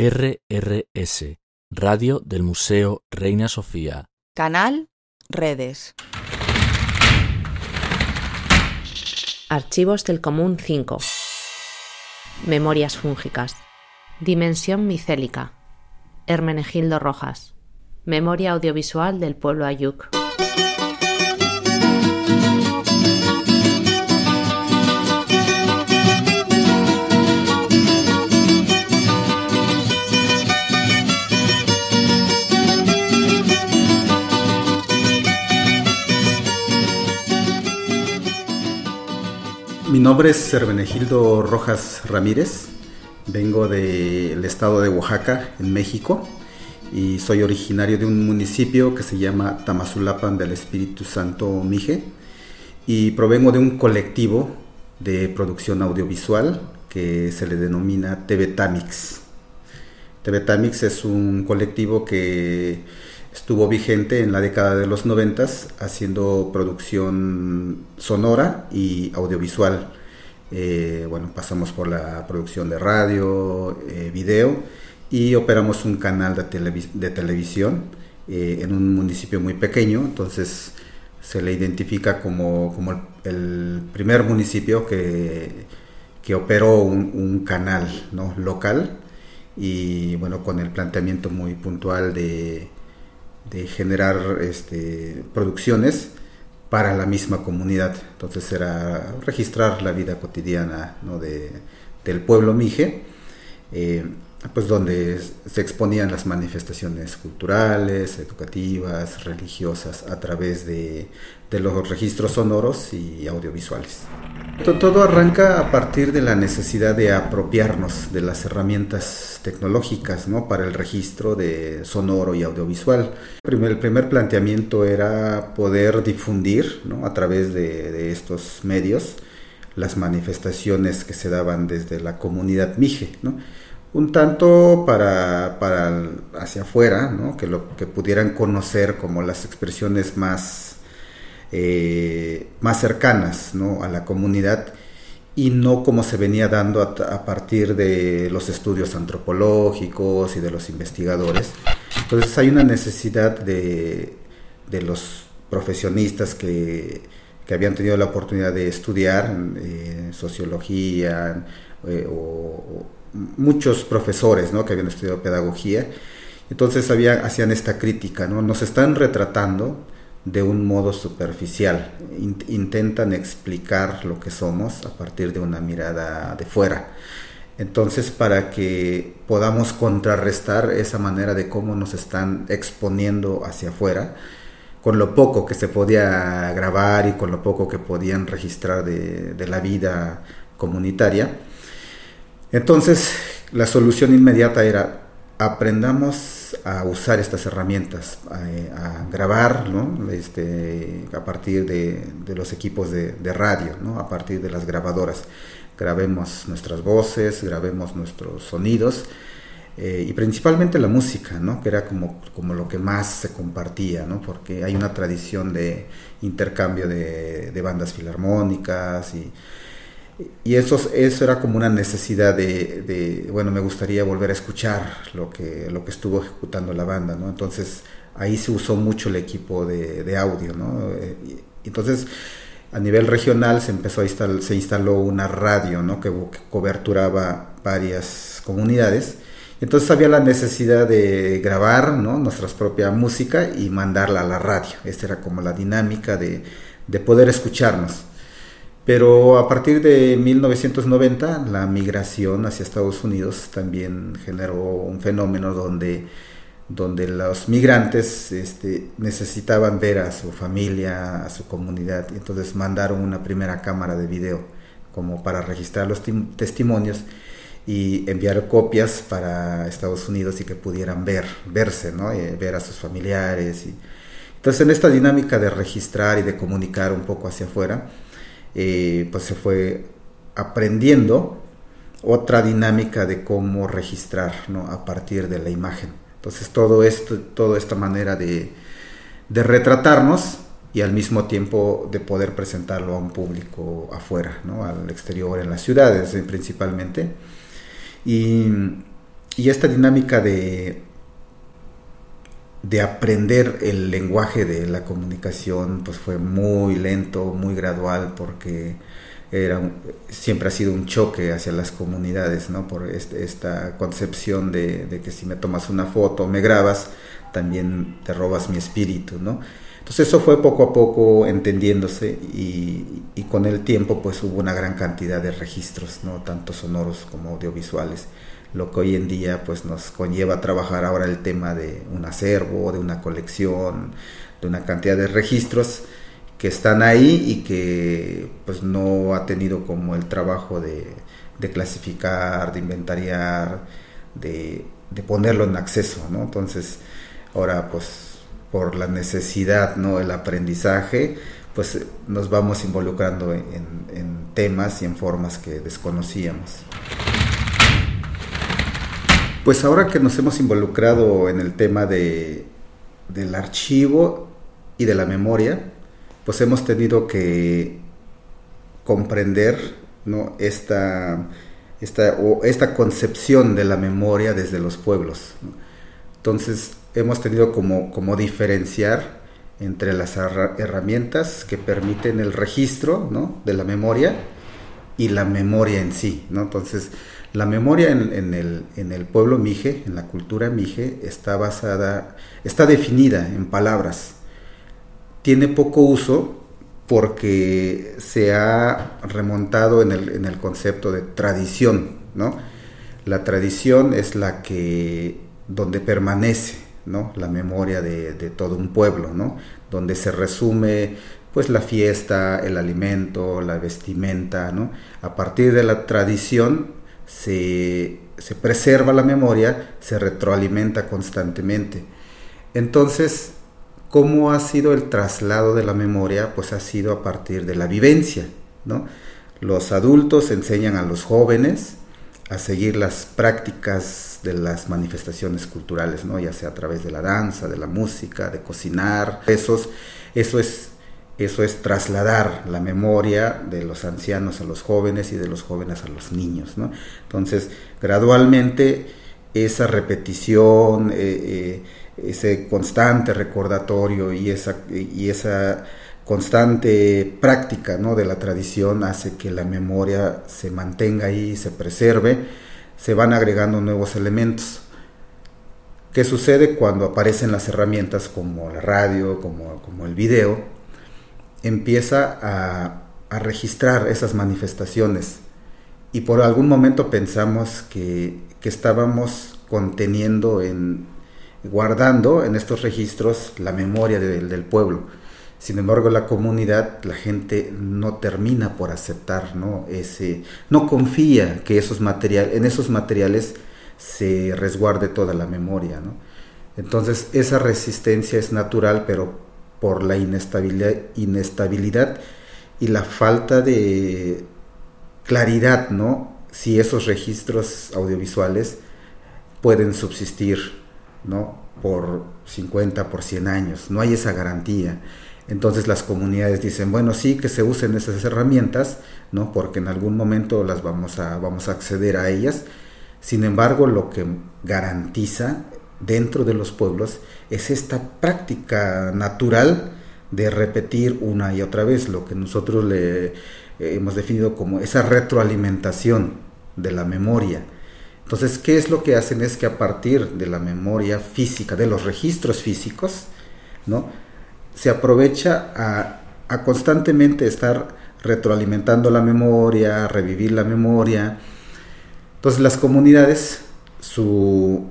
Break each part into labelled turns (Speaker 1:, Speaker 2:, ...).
Speaker 1: RRS, Radio del Museo Reina Sofía.
Speaker 2: Canal Redes.
Speaker 3: Archivos del Común 5. Memorias fúngicas. Dimensión micélica. Hermenegildo Rojas. Memoria audiovisual del pueblo Ayuk.
Speaker 4: Mi nombre es Hermenegildo Rojas Ramírez, vengo del estado de Oaxaca, en México, y soy originario de un municipio que se llama Tamazulapan del Espíritu Santo Mije, y provengo de un colectivo de producción audiovisual que se le denomina TV Tamix. TV Tamix es un colectivo que estuvo vigente en la década de los 90 haciendo producción sonora y audiovisual. Pasamos por la producción de radio, video, y operamos un canal de televisión en un municipio muy pequeño. Entonces se le identifica como el primer municipio que operó un canal, ¿no?, local, y bueno, con el planteamiento muy puntual de generar producciones para la misma comunidad. Entonces era registrar la vida cotidiana, ¿no?, del pueblo Mije, pues donde se exponían las manifestaciones culturales, educativas, religiosas, a través de los registros sonoros y audiovisuales. Todo arranca a partir de la necesidad de apropiarnos de las herramientas tecnológicas, ¿no?, para el registro de sonoro y audiovisual. El primer planteamiento era poder difundir, ¿no?, a través de estos medios las manifestaciones que se daban desde la comunidad Mije, ¿no?, un tanto para hacia afuera, ¿no?, que pudieran conocer como las expresiones más cercanas, ¿no?, a la comunidad, y no como se venía dando a partir de los estudios antropológicos y de los investigadores. Entonces hay una necesidad de los profesionistas que habían tenido la oportunidad de estudiar sociología, o muchos profesores, ¿no?, que habían estudiado pedagogía. Entonces hacían esta crítica, ¿no? Nos están retratando de un modo superficial, intentan explicar lo que somos a partir de una mirada de fuera. Entonces, para que podamos contrarrestar esa manera de cómo nos están exponiendo hacia afuera, con lo poco que se podía grabar y con lo poco que podían registrar de la vida comunitaria, entonces la solución inmediata era: aprendamos a usar estas herramientas, a grabar, ¿no?, a partir de los equipos de radio, ¿no?, a partir de las grabadoras. Grabemos nuestras voces, grabemos nuestros sonidos, y principalmente la música, ¿no?, que era como lo que más se compartía, ¿no?, porque hay una tradición de intercambio de bandas filarmónicas, y eso era como una necesidad me gustaría volver a escuchar lo que estuvo ejecutando la banda, ¿no? Entonces ahí se usó mucho el equipo de audio, ¿no? Entonces a nivel regional se instaló una radio, ¿no?, que coberturaba varias comunidades. Entonces había la necesidad de grabar, ¿no?, nuestra propia música y mandarla a la radio. Esta era como la dinámica de poder escucharnos. Pero a partir de 1990, la migración hacia Estados Unidos también generó un fenómeno donde los migrantes necesitaban ver a su familia, a su comunidad, y entonces mandaron una primera cámara de video como para registrar los testimonios y enviar copias para Estados Unidos y que pudieran verse, ¿no?, ver a sus familiares. Entonces, en esta dinámica de registrar y de comunicar un poco hacia afuera, pues se fue aprendiendo otra dinámica de cómo registrar, ¿no?, a partir de la imagen. Entonces toda esta manera de retratarnos y al mismo tiempo de poder presentarlo a un público afuera, ¿no?, al exterior, en las ciudades principalmente. Y Y esta dinámica de aprender el lenguaje de la comunicación pues fue muy lento, muy gradual, porque siempre ha sido un choque hacia las comunidades, ¿no? Por esta concepción de que si me tomas una foto o me grabas, también te robas mi espíritu, ¿no? Entonces eso fue poco a poco entendiéndose, y con el tiempo pues hubo una gran cantidad de registros, ¿no? Tanto sonoros como audiovisuales, lo que hoy en día pues nos conlleva a trabajar ahora el tema de un acervo, de una colección, de una cantidad de registros que están ahí y que pues no ha tenido como el trabajo de clasificar, de inventariar, de ponerlo en acceso, ¿no? Entonces ahora pues por la necesidad, ¿no? El aprendizaje, pues nos vamos involucrando en temas y en formas que desconocíamos. Pues ahora que nos hemos involucrado en el tema del archivo y de la memoria, pues hemos tenido que comprender, ¿no? esta concepción de la memoria desde los pueblos, ¿no? Entonces hemos tenido como diferenciar entre las herramientas que permiten el registro, ¿no? de la memoria y la memoria en sí, ¿no? Entonces la memoria en el pueblo mije, en la cultura mije, está definida en palabras. Tiene poco uso porque se ha remontado en el concepto de tradición, ¿no? La tradición es donde permanece, ¿no? La memoria de todo un pueblo, ¿no? Donde se resume pues la fiesta, el alimento, la vestimenta, ¿no? A partir de la tradición se preserva la memoria, se retroalimenta constantemente. Entonces, ¿cómo ha sido el traslado de la memoria? Pues ha sido a partir de la vivencia, ¿no? Los adultos enseñan a los jóvenes a seguir las prácticas de las manifestaciones culturales, ¿no? Ya sea a través de la danza, de la música, de cocinar. Eso es trasladar la memoria de los ancianos a los jóvenes y de los jóvenes a los niños, ¿no? Entonces, gradualmente, esa repetición, ese constante recordatorio y esa constante práctica, ¿no? de la tradición hace que la memoria se mantenga ahí, se preserve, se van agregando nuevos elementos. ¿Qué sucede cuando aparecen las herramientas como la radio, como el video? Empieza a registrar esas manifestaciones, y por algún momento pensamos que estábamos guardando en estos registros la memoria del pueblo. Sin embargo, la comunidad, la gente no termina por aceptar, ¿no? No confía que en esos materiales se resguarde toda la memoria, ¿no? Entonces, esa resistencia es natural, pero por la inestabilidad y la falta de claridad, ¿no? Si esos registros audiovisuales pueden subsistir, ¿no? Por 50, por 100 años, no hay esa garantía. Entonces las comunidades dicen, bueno, sí, que se usen esas herramientas, ¿no? Porque en algún momento vamos a acceder a ellas. Sin embargo, lo que garantiza dentro de los pueblos es esta práctica natural de repetir una y otra vez, lo que nosotros le hemos definido como esa retroalimentación de la memoria. Entonces, ¿qué es lo que hacen? Es que a partir de la memoria física, de los registros físicos, ¿no? Se aprovecha a constantemente estar retroalimentando la memoria, revivir la memoria. Entonces las comunidades, su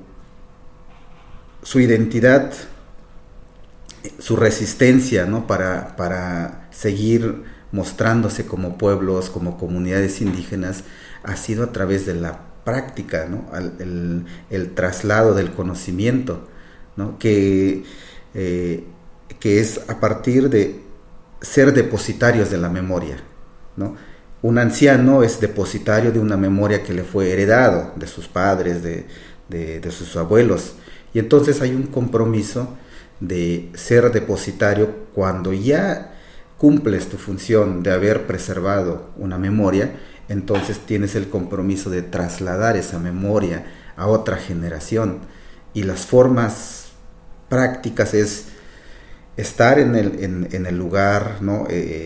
Speaker 4: identidad, su resistencia, ¿no? para seguir mostrándose como pueblos, como comunidades indígenas, ha sido a través de la práctica, ¿no? el traslado del conocimiento, ¿no? que es a partir de ser depositarios de la memoria, ¿no? Un anciano es depositario de una memoria que le fue heredado de sus padres, de sus abuelos, y entonces hay un compromiso de ser depositario. Cuando ya cumples tu función de haber preservado una memoria, entonces tienes el compromiso de trasladar esa memoria a otra generación. Y las formas prácticas es estar en el lugar, ¿no?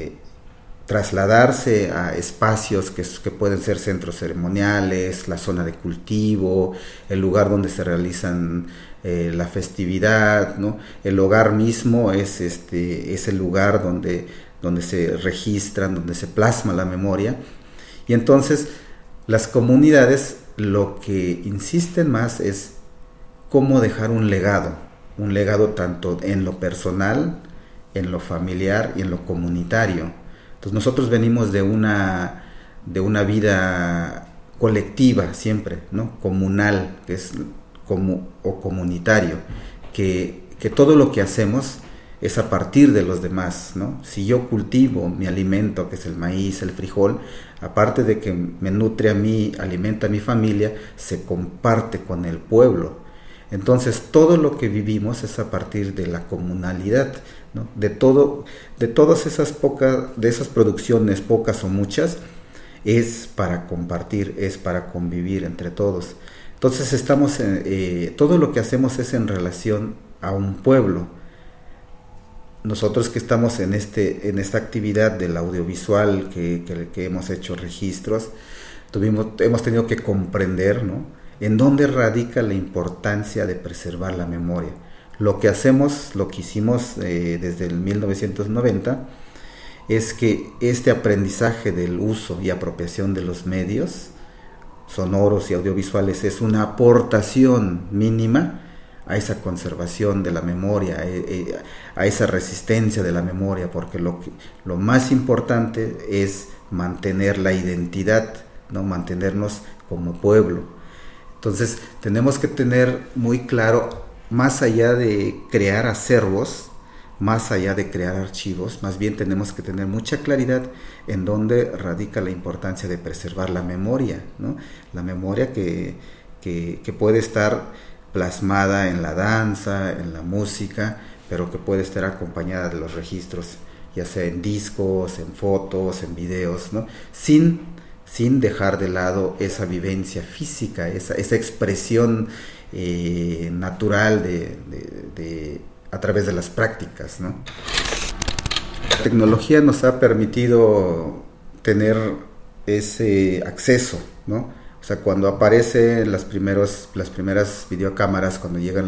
Speaker 4: Trasladarse a espacios que pueden ser centros ceremoniales, la zona de cultivo, el lugar donde se realizan la festividad, ¿no? El hogar mismo es el lugar donde se registran, donde se plasma la memoria. Y entonces las comunidades lo que insisten más es cómo dejar un legado tanto en lo personal, en lo familiar y en lo comunitario. Entonces nosotros venimos de una vida colectiva siempre, ¿no? Comunal, que es o comunitario, que todo lo que hacemos es a partir de los demás, ¿no? Si yo cultivo mi alimento, que es el maíz, el frijol, aparte de que me nutre a mí, alimenta a mi familia, se comparte con el pueblo. Entonces todo lo que vivimos es a partir de la comunalidad, ¿no? De todas esas producciones, pocas o muchas, es para compartir, es para convivir entre todos. Entonces todo lo que hacemos es en relación a un pueblo. Nosotros que estamos en esta actividad del audiovisual, que hemos hecho registros, hemos tenido que comprender, ¿no?, en dónde radica la importancia de preservar la memoria. Lo que hicimos desde el 1990 es que este aprendizaje del uso y apropiación de los medios sonoros y audiovisuales es una aportación mínima a esa conservación de la memoria, a esa resistencia de la memoria, porque lo más importante es mantener la identidad, ¿no?, mantenernos como pueblo. Entonces tenemos que tener muy claro, más allá de crear acervos, más allá de crear archivos, más bien tenemos que tener mucha claridad en dónde radica la importancia de preservar la memoria, ¿no? La memoria que puede estar plasmada en la danza, en la música, pero que puede estar acompañada de los registros, ya sea en discos, en fotos, en videos, ¿no? Sin dejar de lado esa vivencia física, esa expresión natural a través de las prácticas, ¿no? La tecnología nos ha permitido tener ese acceso, ¿no? O sea, cuando aparecen las primeras videocámaras, cuando llegan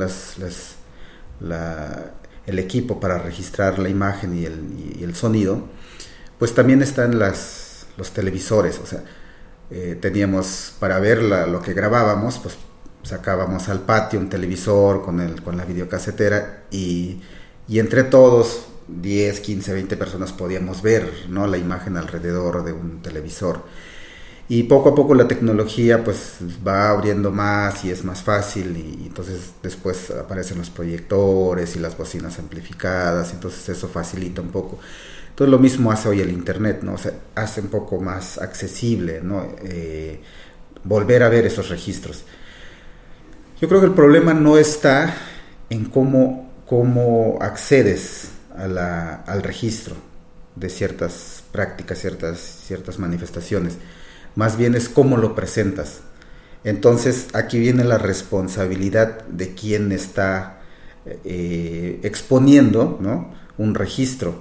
Speaker 4: el equipo para registrar la imagen y el sonido, pues también están los televisores. O sea, teníamos, para ver lo que grabábamos, pues sacábamos al patio un televisor con la videocasetera y entre todos 10, 15, 20 personas podíamos ver, ¿no?, la imagen alrededor de un televisor. Y poco a poco la tecnología pues va abriendo más y es más fácil, y entonces después aparecen los proyectores y las bocinas amplificadas, entonces eso facilita un poco. Entonces lo mismo hace hoy el internet, ¿no? O sea, hace un poco más accesible, ¿no?, volver a ver esos registros. Yo creo que el problema no está en cómo accedes al registro de ciertas prácticas, ciertas manifestaciones. Más bien es cómo lo presentas. Entonces aquí viene la responsabilidad de quien está exponiendo, ¿no?, un registro.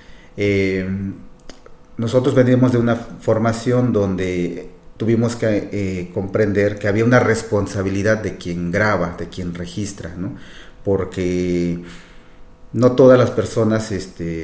Speaker 4: Nosotros venimos de una formación donde tuvimos que comprender que había una responsabilidad de quien graba, de quien registra, ¿no?, porque no todas las personas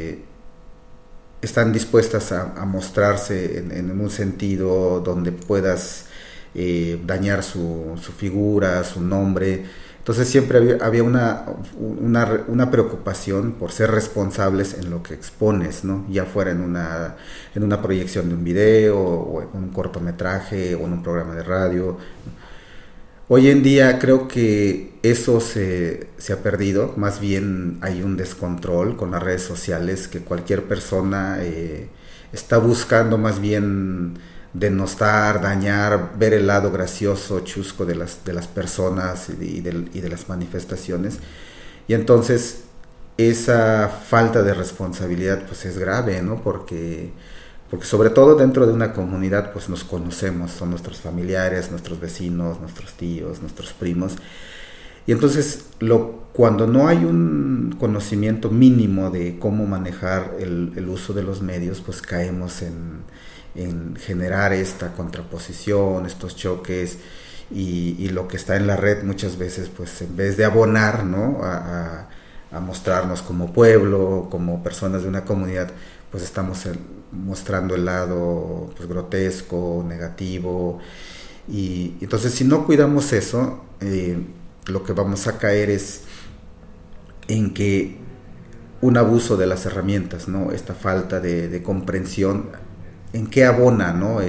Speaker 4: están dispuestas a mostrarse en un sentido donde puedas dañar su figura, su nombre. Entonces siempre había una preocupación por ser responsables en lo que expones, ¿no?, ya fuera en una proyección de un video, o en un cortometraje, o en un programa de radio. Hoy en día creo que eso se ha perdido. Más bien hay un descontrol con las redes sociales, que cualquier persona está buscando más bien denostar, dañar, ver el lado gracioso, chusco de las personas y de las manifestaciones. Y entonces esa falta de responsabilidad pues es grave, ¿no?, porque porque sobre todo dentro de una comunidad pues nos conocemos, son nuestros familiares, nuestros vecinos, nuestros tíos, nuestros primos, y entonces cuando no hay un conocimiento mínimo de cómo manejar el uso de los medios, pues caemos en generar esta contraposición, estos choques, y lo que está en la red muchas veces, pues en vez de abonar, ¿no?, a mostrarnos como pueblo, como personas de una comunidad, pues estamos mostrando el lado pues grotesco, negativo, y entonces si no cuidamos eso, lo que vamos a caer es en que un abuso de las herramientas, ¿no?, esta falta de comprensión, en qué abona, ¿no?,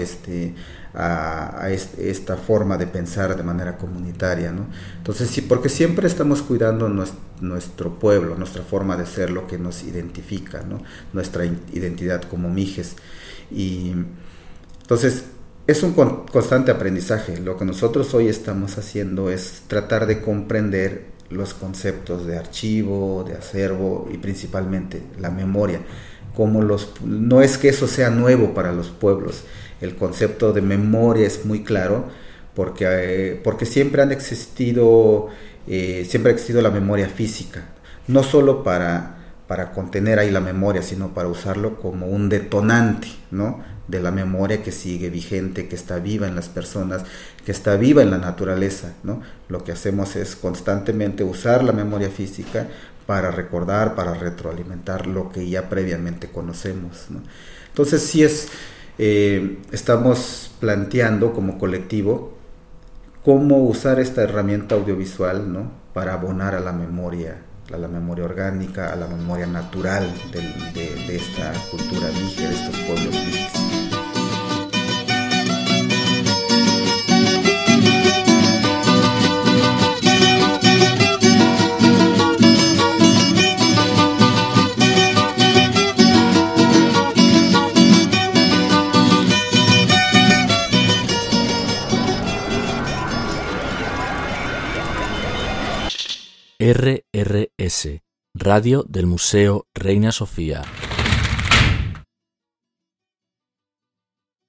Speaker 4: esta forma de pensar de manera comunitaria, ¿no? Entonces sí, porque siempre estamos cuidando nuestro pueblo, nuestra forma de ser, lo que nos identifica, ¿no?, nuestra identidad como mijes, y entonces es un constante aprendizaje. Lo que nosotros hoy estamos haciendo es tratar de comprender los conceptos de archivo, de acervo y principalmente la memoria. No es que eso sea nuevo para los pueblos. El concepto de memoria es muy claro porque siempre ha existido la memoria física, no solo para contener ahí la memoria, sino para usarlo como un detonante, ¿no?, de la memoria que sigue vigente, que está viva en las personas, que está viva en la naturaleza, ¿no? Lo que hacemos es constantemente usar la memoria física para recordar, para retroalimentar lo que ya previamente conocemos, ¿no? Entonces sí estamos planteando como colectivo cómo usar esta herramienta audiovisual, ¿no?, para abonar a la memoria orgánica, a la memoria natural de esta cultura mije, de estos pueblos mijes.
Speaker 1: RRS, Radio del Museo Reina Sofía.